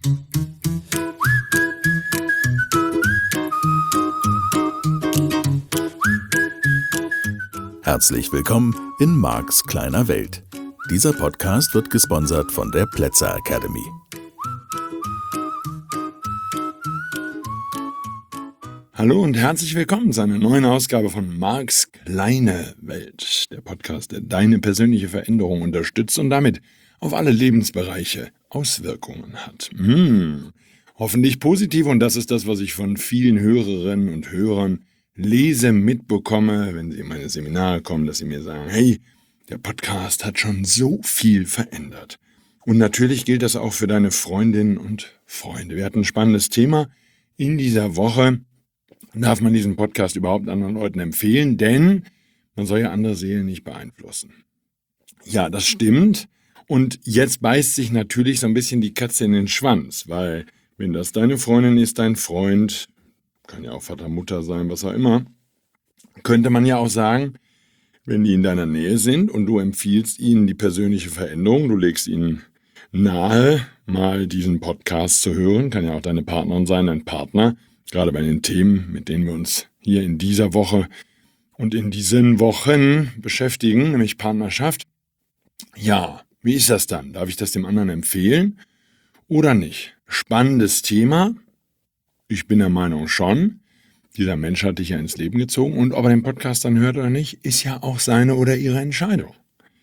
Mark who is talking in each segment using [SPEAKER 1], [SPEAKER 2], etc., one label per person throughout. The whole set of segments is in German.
[SPEAKER 1] Herzlich willkommen in Marks kleiner Welt. Dieser Podcast wird gesponsert von der Plätzer Academy.
[SPEAKER 2] Hallo und herzlich willkommen zu einer neuen Ausgabe von Marks kleine Welt, der Podcast, der deine persönliche Veränderung unterstützt und damit auf alle Lebensbereiche Auswirkungen hat. Hoffentlich positiv, und das ist das, was ich von vielen Hörerinnen und Hörern lese, mitbekomme, wenn sie in meine Seminare kommen, dass sie mir sagen, hey, der Podcast hat schon so viel verändert. Und natürlich gilt das auch für deine Freundinnen und Freunde. Wir hatten ein spannendes Thema in dieser Woche. Darf man diesen Podcast überhaupt anderen Leuten empfehlen? Denn man soll ja andere Seelen nicht beeinflussen. Ja, das stimmt. Und jetzt beißt sich natürlich so ein bisschen die Katze in den Schwanz, weil wenn das deine Freundin ist, dein Freund, kann ja auch Vater, Mutter sein, was auch immer, könnte man ja auch sagen, wenn die in deiner Nähe sind und du empfiehlst ihnen die persönliche Veränderung, du legst ihnen nahe, mal diesen Podcast zu hören, kann ja auch deine Partnerin sein, dein Partner, gerade bei den Themen, mit denen wir uns hier in dieser Woche und in diesen Wochen beschäftigen, nämlich Partnerschaft. Ja, wie ist das dann? Darf ich das dem anderen empfehlen oder nicht? Spannendes Thema. Ich bin der Meinung schon. Dieser Mensch hat dich ja ins Leben gezogen, und ob er den Podcast dann hört oder nicht, ist ja auch seine oder ihre Entscheidung.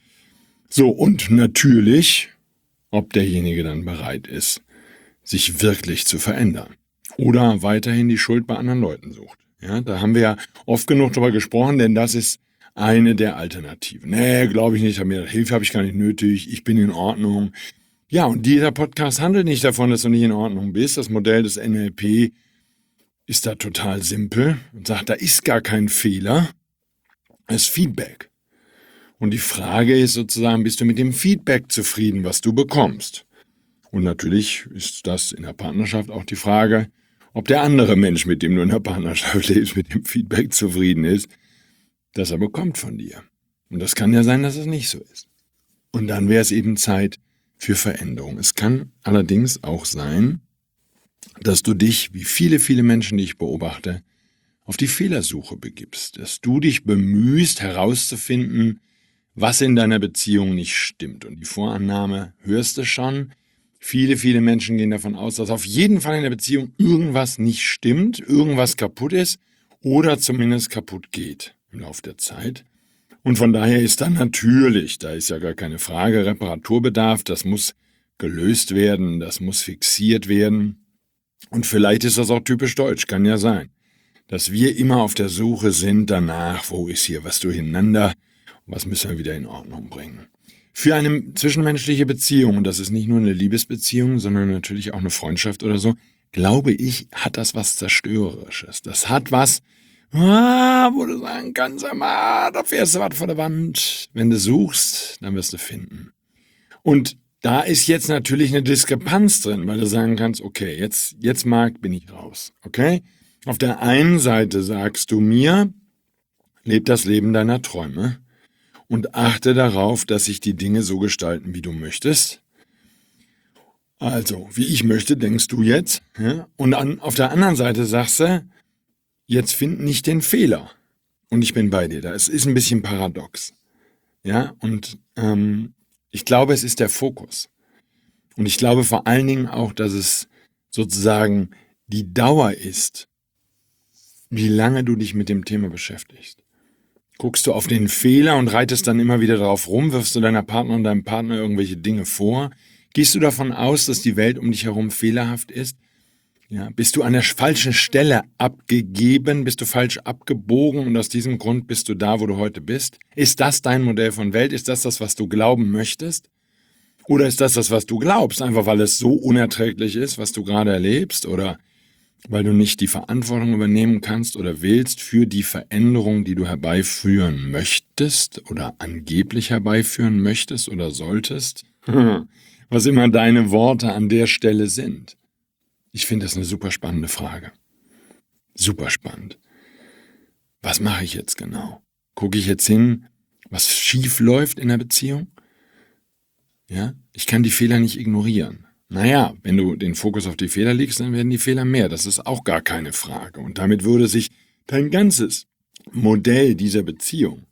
[SPEAKER 2] So, und natürlich, ob derjenige dann bereit ist, sich wirklich zu verändern oder weiterhin die Schuld bei anderen Leuten sucht. Ja, da haben wir ja oft genug drüber gesprochen, denn das ist eine der Alternativen. Nee, glaube ich nicht, Hilfe habe ich gar nicht nötig, ich bin in Ordnung. Ja, und dieser Podcast handelt nicht davon, dass du nicht in Ordnung bist. Das Modell des NLP ist da total simpel und sagt, da ist gar kein Fehler, es ist Feedback. Und die Frage ist sozusagen, bist du mit dem Feedback zufrieden, was du bekommst? Und natürlich ist das in der Partnerschaft auch die Frage, ob der andere Mensch, mit dem du in der Partnerschaft lebst, mit dem Feedback zufrieden ist, das er bekommt von dir. Und das kann ja sein, dass es nicht so ist. Und dann wäre es eben Zeit für Veränderung. Es kann allerdings auch sein, dass du dich, wie viele, viele Menschen, die ich beobachte, auf die Fehlersuche begibst, dass du dich bemühst herauszufinden, was in deiner Beziehung nicht stimmt. Und die Vorannahme hörst du schon. Viele, viele Menschen gehen davon aus, dass auf jeden Fall in der Beziehung irgendwas nicht stimmt, irgendwas kaputt ist oder zumindest kaputt geht im Laufe der Zeit. Und von daher ist dann natürlich, da ist ja gar keine Frage, Reparaturbedarf, das muss gelöst werden, das muss fixiert werden. Und vielleicht ist das auch typisch deutsch, kann ja sein, dass wir immer auf der Suche sind danach, wo ist hier was durcheinander, was müssen wir wieder in Ordnung bringen. Für eine zwischenmenschliche Beziehung, und das ist nicht nur eine Liebesbeziehung, sondern natürlich auch eine Freundschaft oder so, glaube ich, hat das was Zerstörerisches. Das hat was, wo du sagen kannst, da fährst du was vor der Wand. Wenn du suchst, dann wirst du finden. Und da ist jetzt natürlich eine Diskrepanz drin, weil du sagen kannst, okay, jetzt Marc, bin ich raus, okay? Auf der einen Seite sagst du mir, leb das Leben deiner Träume und achte darauf, dass sich die Dinge so gestalten, wie du möchtest. Also, wie ich möchte, denkst du jetzt. Ja? Und auf der anderen Seite sagst du, jetzt find nicht den Fehler. Und ich bin bei dir. Es ist ein bisschen paradox. Ja, und ich glaube, es ist der Fokus. Und ich glaube vor allen Dingen auch, dass es sozusagen die Dauer ist, wie lange du dich mit dem Thema beschäftigst. Guckst du auf den Fehler und reitest dann immer wieder darauf rum, wirfst du deiner Partnerin und deinem Partner irgendwelche Dinge vor? Gehst du davon aus, dass die Welt um dich herum fehlerhaft ist? Ja, bist du an der falschen Stelle abgegeben? Bist du falsch abgebogen und aus diesem Grund bist du da, wo du heute bist? Ist das dein Modell von Welt? Ist das, was du glauben möchtest? Oder ist das, was du glaubst, einfach weil es so unerträglich ist, was du gerade erlebst? Oder weil du nicht die Verantwortung übernehmen kannst oder willst für die Veränderung, die du herbeiführen möchtest oder angeblich herbeiführen möchtest oder solltest? Was immer deine Worte an der Stelle sind. Ich finde das eine super spannende Frage. Super spannend. Was mache ich jetzt genau? Gucke ich jetzt hin, was schief läuft in der Beziehung? Ja, ich kann die Fehler nicht ignorieren. Naja, wenn du den Fokus auf die Fehler legst, dann werden die Fehler mehr. Das ist auch gar keine Frage. Und damit würde sich dein ganzes Modell dieser Beziehung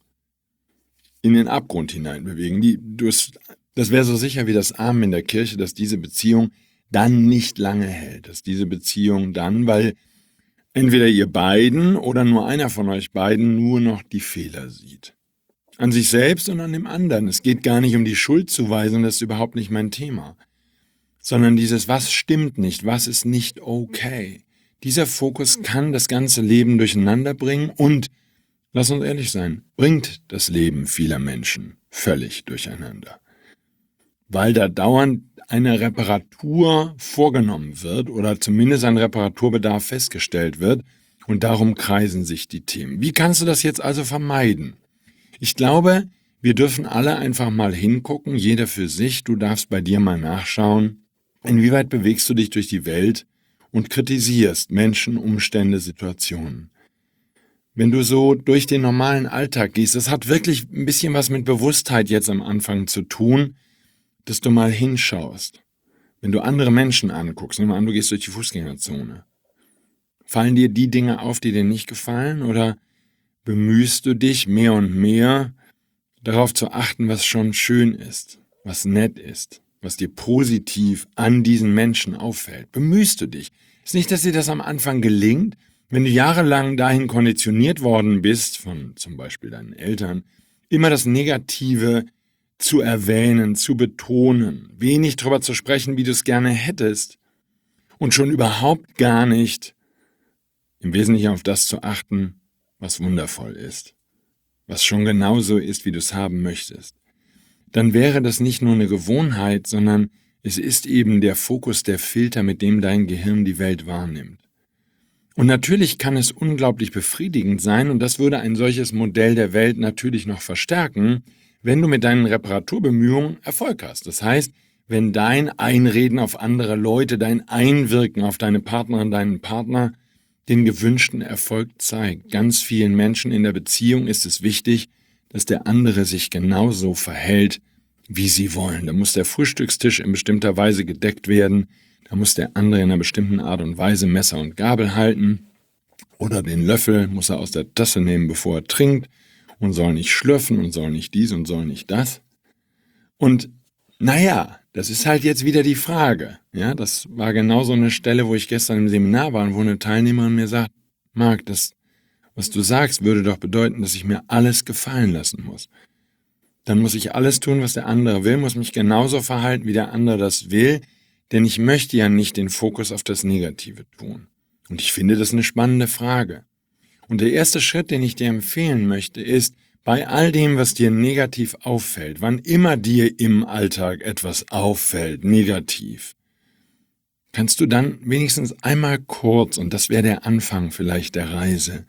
[SPEAKER 2] in den Abgrund hinein bewegen. Das wäre so sicher wie das Amen in der Kirche, dass diese Beziehung dann nicht lange hält. Dass diese Beziehung dann, weil entweder ihr beiden oder nur einer von euch beiden nur noch die Fehler sieht. An sich selbst und an dem anderen. Es geht gar nicht um die Schuldzuweisung, das ist überhaupt nicht mein Thema. Sondern dieses, was stimmt nicht, was ist nicht okay. Dieser Fokus kann das ganze Leben durcheinander bringen und, lass uns ehrlich sein, bringt das Leben vieler Menschen völlig durcheinander. Weil da dauernd eine Reparatur vorgenommen wird oder zumindest ein Reparaturbedarf festgestellt wird und darum kreisen sich die Themen. Wie kannst du das jetzt also vermeiden? Ich glaube, wir dürfen alle einfach mal hingucken, jeder für sich. Du darfst bei dir mal nachschauen, inwieweit bewegst du dich durch die Welt und kritisierst Menschen, Umstände, Situationen. Wenn du so durch den normalen Alltag gehst, das hat wirklich ein bisschen was mit Bewusstheit jetzt am Anfang zu tun, dass du mal hinschaust. Wenn du andere Menschen anguckst, nimm mal an, du gehst durch die Fußgängerzone. Fallen dir die Dinge auf, die dir nicht gefallen, oder bemühst du dich mehr und mehr darauf zu achten, was schon schön ist, was nett ist, was dir positiv an diesen Menschen auffällt? Bemühst du dich? Ist nicht, dass dir das am Anfang gelingt, wenn du jahrelang dahin konditioniert worden bist, von zum Beispiel deinen Eltern, immer das Negative zu erwähnen, zu betonen, wenig darüber zu sprechen, wie du es gerne hättest und schon überhaupt gar nicht im Wesentlichen auf das zu achten, was wundervoll ist, was schon genauso ist, wie du es haben möchtest. Dann wäre das nicht nur eine Gewohnheit, sondern es ist eben der Fokus, der Filter, mit dem dein Gehirn die Welt wahrnimmt. Und natürlich kann es unglaublich befriedigend sein, und das würde ein solches Modell der Welt natürlich noch verstärken, wenn du mit deinen Reparaturbemühungen Erfolg hast. Das heißt, wenn dein Einreden auf andere Leute, dein Einwirken auf deine Partnerin, deinen Partner den gewünschten Erfolg zeigt. Ganz vielen Menschen in der Beziehung ist es wichtig, dass der andere sich genauso verhält, wie sie wollen. Da muss der Frühstückstisch in bestimmter Weise gedeckt werden, da muss der andere in einer bestimmten Art und Weise Messer und Gabel halten oder den Löffel muss er aus der Tasse nehmen, bevor er trinkt und soll nicht schlürfen und soll nicht dies und soll nicht das. Und naja, das ist halt jetzt wieder die Frage. Ja, das war genau so eine Stelle, wo ich gestern im Seminar war und wo eine Teilnehmerin mir sagt, Marc, das, was du sagst, würde doch bedeuten, dass ich mir alles gefallen lassen muss. Dann muss ich alles tun, was der andere will, muss mich genauso verhalten, wie der andere das will, denn ich möchte ja nicht den Fokus auf das Negative tun. Und ich finde das eine spannende Frage. Und der erste Schritt, den ich dir empfehlen möchte, ist, bei all dem, was dir negativ auffällt, wann immer dir im Alltag etwas auffällt, negativ, kannst du dann wenigstens einmal kurz, und das wäre der Anfang vielleicht der Reise,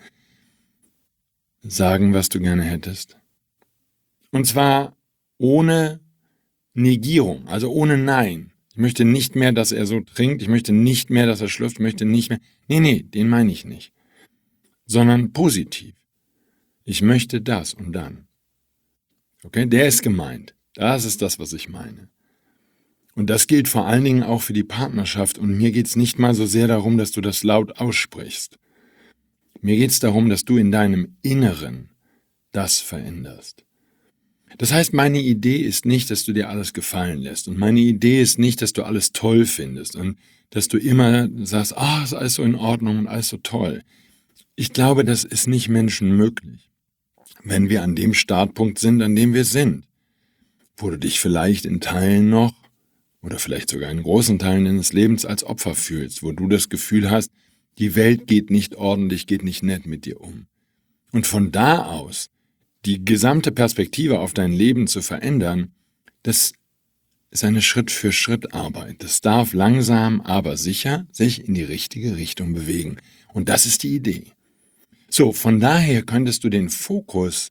[SPEAKER 2] sagen, was du gerne hättest. Und zwar ohne Negierung, also ohne Nein. Ich möchte nicht mehr, dass er so trinkt, ich möchte nicht mehr, dass er schlürft, ich möchte nicht mehr. Nee, den meine ich nicht. Sondern positiv. Ich möchte das und dann. Okay, der ist gemeint. Das ist das, was ich meine. Und das gilt vor allen Dingen auch für die Partnerschaft. Und mir geht es nicht mal so sehr darum, dass du das laut aussprichst. Mir geht es darum, dass du in deinem Inneren das veränderst. Das heißt, meine Idee ist nicht, dass du dir alles gefallen lässt. Und meine Idee ist nicht, dass du alles toll findest und dass du immer sagst, ist alles so in Ordnung und alles so toll. Ich glaube, das ist nicht menschenmöglich, wenn wir an dem Startpunkt sind, an dem wir sind, wo du dich vielleicht in Teilen noch oder vielleicht sogar in großen Teilen deines Lebens als Opfer fühlst, wo du das Gefühl hast, die Welt geht nicht ordentlich, geht nicht nett mit dir um. Und von da aus die gesamte Perspektive auf dein Leben zu verändern, das ist eine Schritt-für-Schritt-Arbeit. Das darf langsam, aber sicher sich in die richtige Richtung bewegen. Und das ist die Idee. So, von daher könntest du den Fokus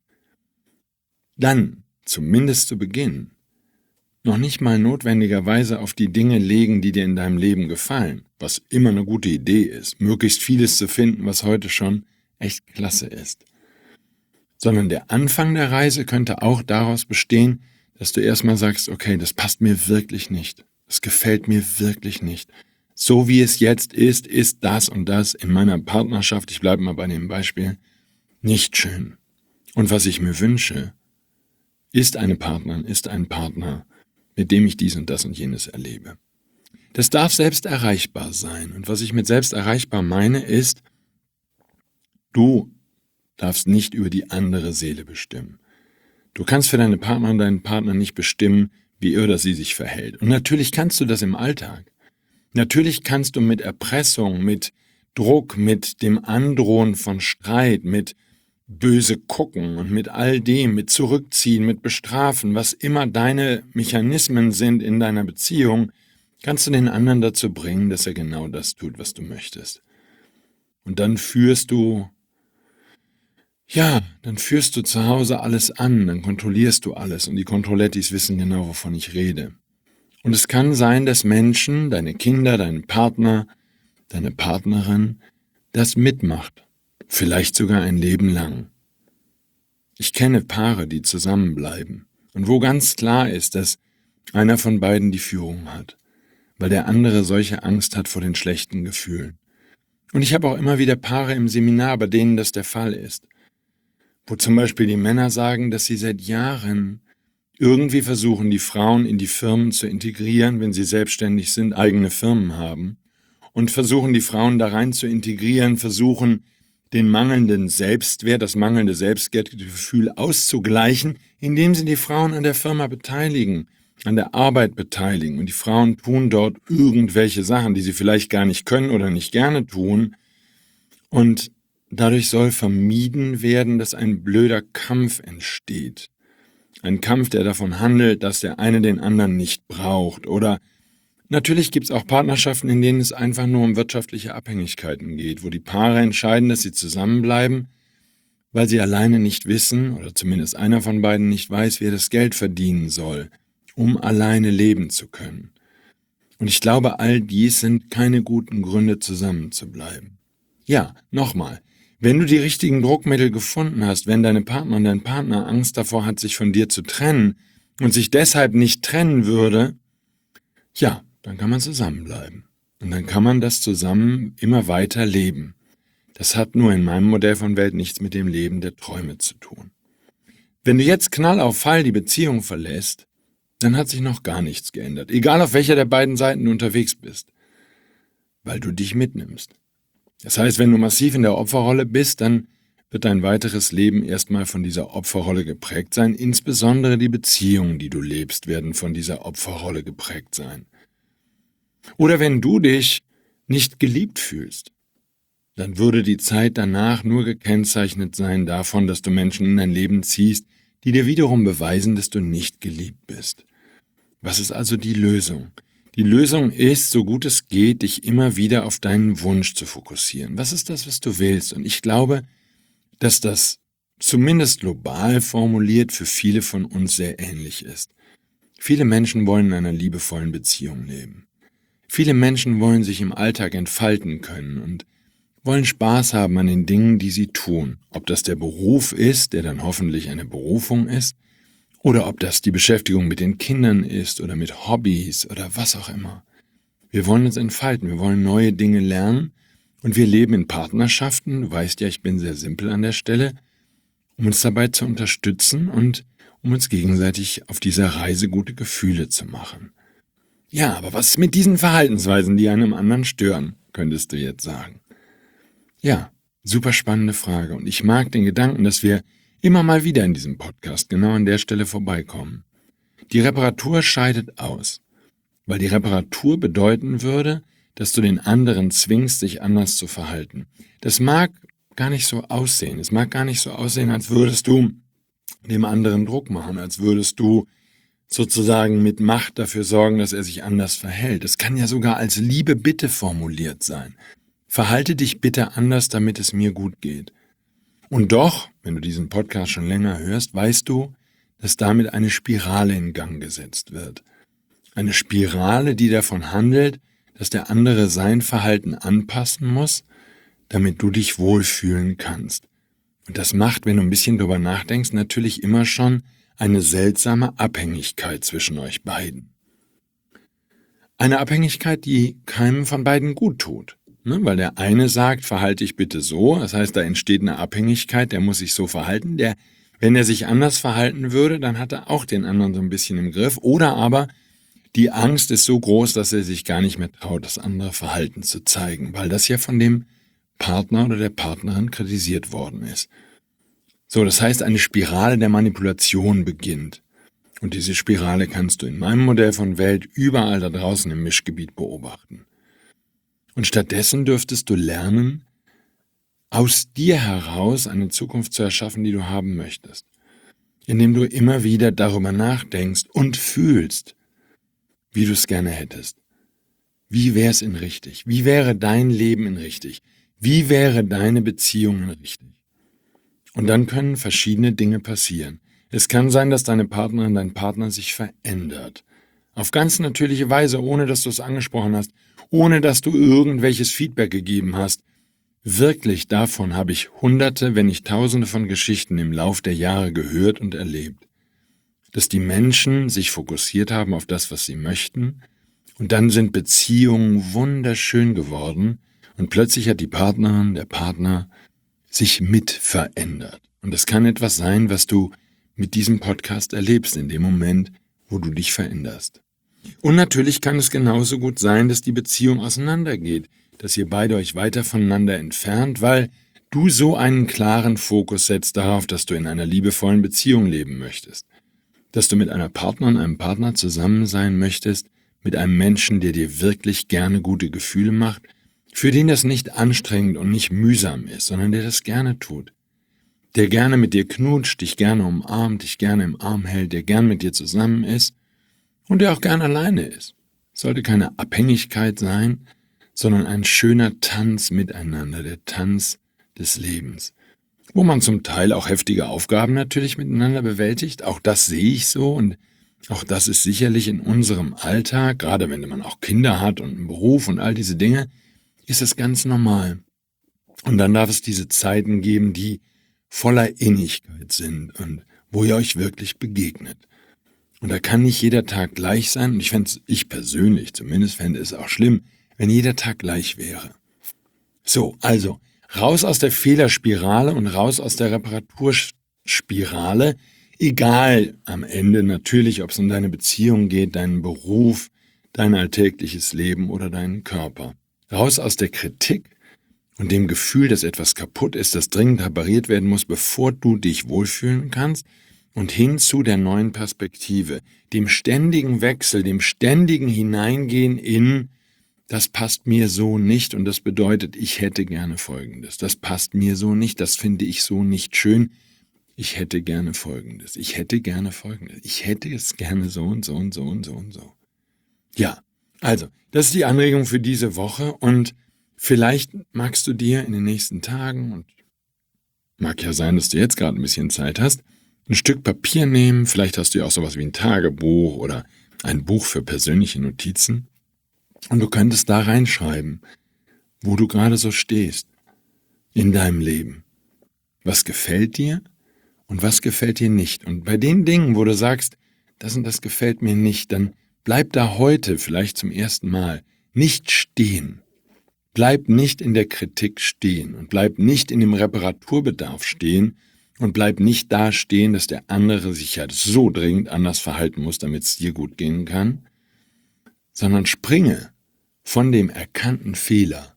[SPEAKER 2] dann, zumindest zu Beginn, noch nicht mal notwendigerweise auf die Dinge legen, die dir in deinem Leben gefallen, was immer eine gute Idee ist, möglichst vieles zu finden, was heute schon echt klasse ist. Sondern der Anfang der Reise könnte auch daraus bestehen, dass du erstmal sagst, okay, das passt mir wirklich nicht. Das gefällt mir wirklich nicht. So wie es jetzt ist das und das in meiner Partnerschaft, ich bleibe mal bei dem Beispiel, nicht schön. Und was ich mir wünsche, ist eine Partnerin, ist ein Partner, mit dem ich dies und das und jenes erlebe. Das darf selbst erreichbar sein. Und was ich mit selbst erreichbar meine, ist, du darfst nicht über die andere Seele bestimmen. Du kannst für deine Partnerin, deinen Partner nicht bestimmen, wie er oder sie sich verhält. Und natürlich kannst du das im Alltag. Natürlich kannst du mit Erpressung, mit Druck, mit dem Androhen von Streit, mit böse gucken und mit all dem, mit zurückziehen, mit bestrafen, was immer deine Mechanismen sind in deiner Beziehung, kannst du den anderen dazu bringen, dass er genau das tut, was du möchtest. Und dann führst du zu Hause alles an, dann kontrollierst du alles und die Controllettis wissen genau, wovon ich rede. Und es kann sein, dass Menschen, deine Kinder, dein Partner, deine Partnerin, das mitmacht. Vielleicht sogar ein Leben lang. Ich kenne Paare, die zusammenbleiben und wo ganz klar ist, dass einer von beiden die Führung hat, weil der andere solche Angst hat vor den schlechten Gefühlen. Und ich habe auch immer wieder Paare im Seminar, bei denen das der Fall ist, wo zum Beispiel die Männer sagen, dass sie seit Jahren irgendwie versuchen, die Frauen in die Firmen zu integrieren, wenn sie selbstständig sind, eigene Firmen haben, und versuchen, die Frauen da rein zu integrieren, versuchen, den mangelnden Selbstwert, das mangelnde Selbstwertgefühl auszugleichen, indem sie die Frauen an der Firma beteiligen, an der Arbeit beteiligen. Und die Frauen tun dort irgendwelche Sachen, die sie vielleicht gar nicht können oder nicht gerne tun. Und dadurch soll vermieden werden, dass ein blöder Kampf entsteht. Ein Kampf, der davon handelt, dass der eine den anderen nicht braucht. Oder natürlich gibt es auch Partnerschaften, in denen es einfach nur um wirtschaftliche Abhängigkeiten geht, wo die Paare entscheiden, dass sie zusammenbleiben, weil sie alleine nicht wissen, oder zumindest einer von beiden nicht weiß, wie er das Geld verdienen soll, um alleine leben zu können. Und ich glaube, all dies sind keine guten Gründe, zusammenzubleiben. Ja, nochmal. Wenn du die richtigen Druckmittel gefunden hast, wenn deine Partnerin, dein Partner Angst davor hat, sich von dir zu trennen und sich deshalb nicht trennen würde, ja, dann kann man zusammenbleiben. Und dann kann man das zusammen immer weiter leben. Das hat nur in meinem Modell von Welt nichts mit dem Leben der Träume zu tun. Wenn du jetzt Knall auf Fall die Beziehung verlässt, dann hat sich noch gar nichts geändert, egal auf welcher der beiden Seiten du unterwegs bist, weil du dich mitnimmst. Das heißt, wenn du massiv in der Opferrolle bist, dann wird dein weiteres Leben erstmal von dieser Opferrolle geprägt sein. Insbesondere die Beziehungen, die du lebst, werden von dieser Opferrolle geprägt sein. Oder wenn du dich nicht geliebt fühlst, dann würde die Zeit danach nur gekennzeichnet sein davon, dass du Menschen in dein Leben ziehst, die dir wiederum beweisen, dass du nicht geliebt bist. Was ist also die Lösung? Die Lösung ist, so gut es geht, dich immer wieder auf deinen Wunsch zu fokussieren. Was ist das, was du willst? Und ich glaube, dass das zumindest global formuliert für viele von uns sehr ähnlich ist. Viele Menschen wollen in einer liebevollen Beziehung leben. Viele Menschen wollen sich im Alltag entfalten können und wollen Spaß haben an den Dingen, die sie tun. Ob das der Beruf ist, der dann hoffentlich eine Berufung ist, oder ob das die Beschäftigung mit den Kindern ist oder mit Hobbys oder was auch immer. Wir wollen uns entfalten, wir wollen neue Dinge lernen und wir leben in Partnerschaften, du weißt ja, ich bin sehr simpel an der Stelle, um uns dabei zu unterstützen und um uns gegenseitig auf dieser Reise gute Gefühle zu machen. Ja, aber was ist mit diesen Verhaltensweisen, die einem anderen stören, könntest du jetzt sagen. Ja, super spannende Frage und ich mag den Gedanken, dass wir immer mal wieder in diesem Podcast genau an der Stelle vorbeikommen. Die Reparatur scheidet aus, weil die Reparatur bedeuten würde, dass du den anderen zwingst, sich anders zu verhalten. Das mag gar nicht so aussehen. Es mag gar nicht so aussehen, als würdest du dem anderen Druck machen, als würdest du sozusagen mit Macht dafür sorgen, dass er sich anders verhält. Es kann ja sogar als liebe Bitte formuliert sein. Verhalte dich bitte anders, damit es mir gut geht. Und doch, wenn du diesen Podcast schon länger hörst, weißt du, dass damit eine Spirale in Gang gesetzt wird. Eine Spirale, die davon handelt, dass der andere sein Verhalten anpassen muss, damit du dich wohlfühlen kannst. Und das macht, wenn du ein bisschen drüber nachdenkst, natürlich immer schon eine seltsame Abhängigkeit zwischen euch beiden. eine Abhängigkeit, die keinem von beiden gut tut. Ne? Weil der eine sagt, verhalte dich bitte so, das heißt, da entsteht eine Abhängigkeit, der muss sich so verhalten. Wenn er sich anders verhalten würde, dann hat er auch den anderen so ein bisschen im Griff. Oder aber die Angst ist so groß, dass er sich gar nicht mehr traut, das andere Verhalten zu zeigen, weil das ja von dem Partner oder der Partnerin kritisiert worden ist. So, das heißt, eine Spirale der Manipulation beginnt. Und diese Spirale kannst du in meinem Modell von Welt überall da draußen im Mischgebiet beobachten. Und stattdessen dürftest du lernen, aus dir heraus eine Zukunft zu erschaffen, die du haben möchtest. Indem du immer wieder darüber nachdenkst und fühlst, wie du es gerne hättest. Wie wäre es in richtig? Wie wäre dein Leben in richtig? Wie wäre deine Beziehung in richtig? Und dann können verschiedene Dinge passieren. Es kann sein, dass deine Partnerin, dein Partner sich verändert. Auf ganz natürliche Weise, ohne dass du es angesprochen hast, ohne dass du irgendwelches Feedback gegeben hast. Wirklich davon habe ich Hunderte, wenn nicht Tausende von Geschichten im Lauf der Jahre gehört und erlebt. Dass die Menschen sich fokussiert haben auf das, was sie möchten, und dann sind Beziehungen wunderschön geworden und plötzlich hat die Partnerin, der Partner sich mit verändert. Und es kann etwas sein, was du mit diesem Podcast erlebst in dem Moment, wo du dich veränderst. Und natürlich kann es genauso gut sein, dass die Beziehung auseinandergeht, dass ihr beide euch weiter voneinander entfernt, weil du so einen klaren Fokus setzt darauf, dass du in einer liebevollen Beziehung leben möchtest. Dass du mit einer Partnerin, einem Partner zusammen sein möchtest, mit einem Menschen, der dir wirklich gerne gute Gefühle macht, für den das nicht anstrengend und nicht mühsam ist, sondern der das gerne tut. Der gerne mit dir knutscht, dich gerne umarmt, dich gerne im Arm hält, der gern mit dir zusammen ist und der auch gern alleine ist. Es sollte keine Abhängigkeit sein, sondern ein schöner Tanz miteinander, der Tanz des Lebens. Wo man zum Teil auch heftige Aufgaben natürlich miteinander bewältigt, auch das sehe ich so und auch das ist sicherlich in unserem Alltag, gerade wenn man auch Kinder hat und einen Beruf und all diese Dinge, ist es ganz normal. Und dann darf es diese Zeiten geben, die voller Innigkeit sind und wo ihr euch wirklich begegnet. Und da kann nicht jeder Tag gleich sein und ich persönlich zumindest fände es auch schlimm, wenn jeder Tag gleich wäre. So, also, raus aus der Fehlerspirale und raus aus der Reparaturspirale, egal am Ende natürlich, ob es um deine Beziehung geht, deinen Beruf, dein alltägliches Leben oder deinen Körper. Raus aus der Kritik und dem Gefühl, dass etwas kaputt ist, das dringend repariert werden muss, bevor du dich wohlfühlen kannst, und hin zu der neuen Perspektive, dem ständigen Wechsel, dem ständigen Hineingehen in das passt mir so nicht und das bedeutet, ich hätte gerne Folgendes. Das passt mir so nicht, das finde ich so nicht schön. Ich hätte gerne Folgendes. Ich hätte gerne Folgendes. Ich hätte es gerne so und so und so und so und so. Ja, also, das ist die Anregung für diese Woche und vielleicht magst du dir in den nächsten Tagen, und mag ja sein, dass du jetzt gerade ein bisschen Zeit hast, ein Stück Papier nehmen. Vielleicht hast du ja auch sowas wie ein Tagebuch oder ein Buch für persönliche Notizen. Und du könntest da reinschreiben, wo du gerade so stehst in deinem Leben. Was gefällt dir und was gefällt dir nicht? Und bei den Dingen, wo du sagst, das und das gefällt mir nicht, dann bleib da heute, vielleicht zum ersten Mal, nicht stehen. Bleib nicht in der Kritik stehen und bleib nicht in dem Reparaturbedarf stehen und bleib nicht da stehen, dass der andere sich ja so dringend anders verhalten muss, damit es dir gut gehen kann, sondern springe von dem erkannten Fehler,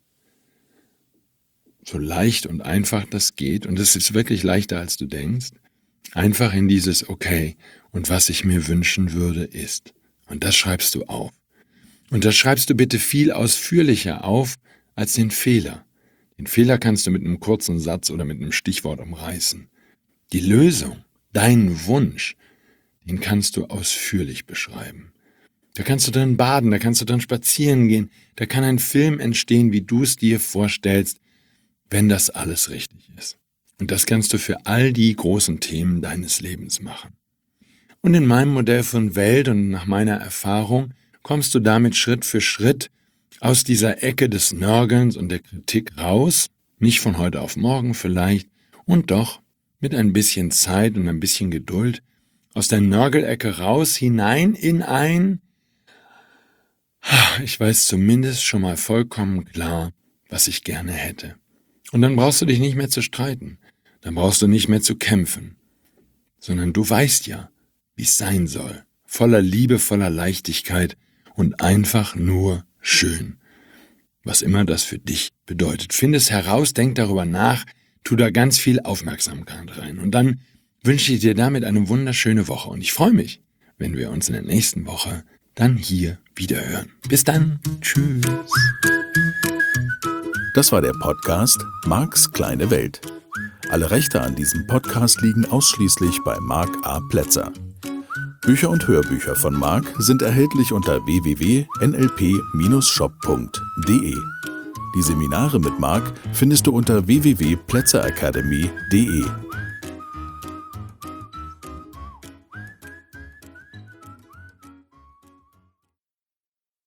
[SPEAKER 2] so leicht und einfach das geht, und es ist wirklich leichter, als du denkst, einfach in dieses Okay, und was ich mir wünschen würde, ist. Und das schreibst du auf. Und das schreibst du bitte viel ausführlicher auf als den Fehler. Den Fehler kannst du mit einem kurzen Satz oder mit einem Stichwort umreißen. Die Lösung, deinen Wunsch, den kannst du ausführlich beschreiben. Da kannst du drin baden, da kannst du drin spazieren gehen, da kann ein Film entstehen, wie du es dir vorstellst, wenn das alles richtig ist. Und das kannst du für all die großen Themen deines Lebens machen. Und in meinem Modell von Welt und nach meiner Erfahrung kommst du damit Schritt für Schritt aus dieser Ecke des Nörgelns und der Kritik raus, nicht von heute auf morgen vielleicht, und doch mit ein bisschen Zeit und ein bisschen Geduld, aus der Nörgelecke raus, hinein in ein Ich weiß zumindest schon mal vollkommen klar, was ich gerne hätte. Und dann brauchst du dich nicht mehr zu streiten. Dann brauchst du nicht mehr zu kämpfen. Sondern du weißt ja, wie es sein soll. Voller Liebe, voller Leichtigkeit und einfach nur schön. Was immer das für dich bedeutet. Find es heraus, denk darüber nach, tu da ganz viel Aufmerksamkeit rein. Und dann wünsche ich dir damit eine wunderschöne Woche. Und ich freue mich, wenn wir uns in der nächsten Woche dann hier wieder hören. Bis dann. Tschüss.
[SPEAKER 1] Das war der Podcast Marks kleine Welt. Alle Rechte an diesem Podcast liegen ausschließlich bei Mark A. Plätzer. Bücher und Hörbücher von Mark sind erhältlich unter www.nlp-shop.de. Die Seminare mit Mark findest du unter www.plätzeracademy.de.